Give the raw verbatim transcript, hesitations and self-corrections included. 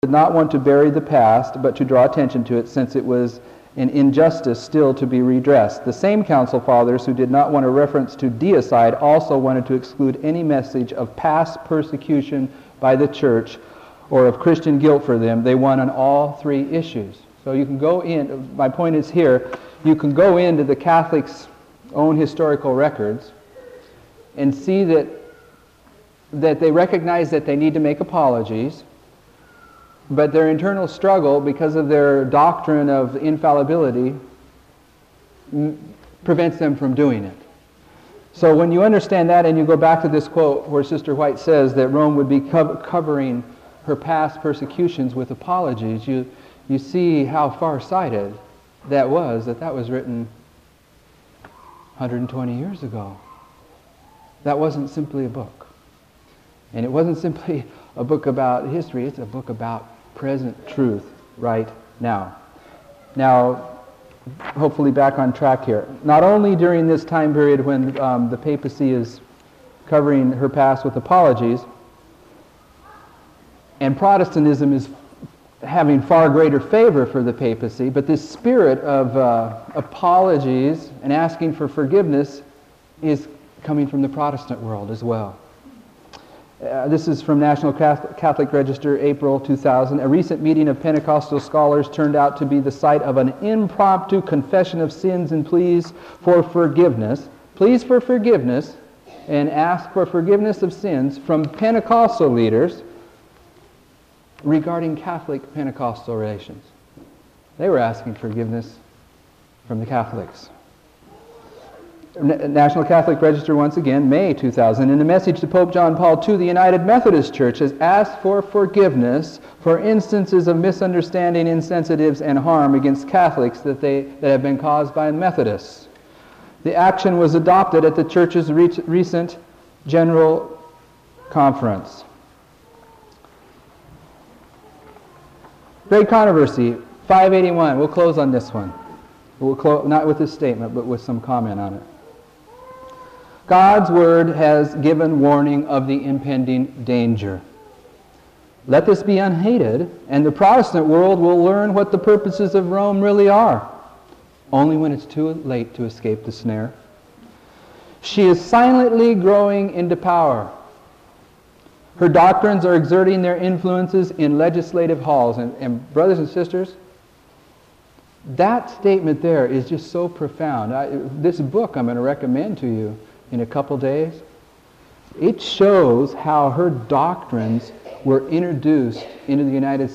did not want to bury the past, but to draw attention to it, since it was an injustice still to be redressed. The same council fathers who did not want a reference to deicide also wanted to exclude any message of past persecution by the church or of Christian guilt for them. They won on all three issues. So you can go in, my point is here, you can go into the Catholics' own historical records and see that, that they recognize that they need to make apologies, but their internal struggle, because of their doctrine of infallibility, m- prevents them from doing it. So when you understand that and you go back to this quote where Sister White says that Rome would be co- covering her past persecutions with apologies, you, you see how far-sighted that was, that that was written one hundred twenty years ago. That wasn't simply a book. And it wasn't simply a book about history, it's a book about present truth right now. Now, hopefully back on track here. Not only during this time period when um, the papacy is covering her past with apologies, and Protestantism is having far greater favor for the papacy, but this spirit of uh, apologies and asking for forgiveness is coming from the Protestant world as well. Uh, this is from National Catholic Register, April two thousand. A recent meeting of Pentecostal scholars turned out to be the site of an impromptu confession of sins and pleas for forgiveness. Pleas for forgiveness and ask for forgiveness of sins from Pentecostal leaders regarding Catholic Pentecostal relations. They were asking forgiveness from the Catholics. National Catholic Register, once again, May two thousand. In a message to Pope John Paul the Second, the United Methodist Church has asked for forgiveness for instances of misunderstanding, insensitives, and harm against Catholics that, they, that have been caused by Methodists. The action was adopted at the Church's re- recent General Conference. Great controversy, five eighty-one. We'll close on this one. We'll close, not with this statement, but with some comment on it. God's Word has given warning of the impending danger. Let this be unhated, and the Protestant world will learn what the purposes of Rome really are, only when it's too late to escape the snare. She is silently growing into power. Her doctrines are exerting their influences in legislative halls. And, and brothers and sisters, that statement there is just so profound. I, this book I'm going to recommend to you in a couple days, it shows how her doctrines were introduced into the United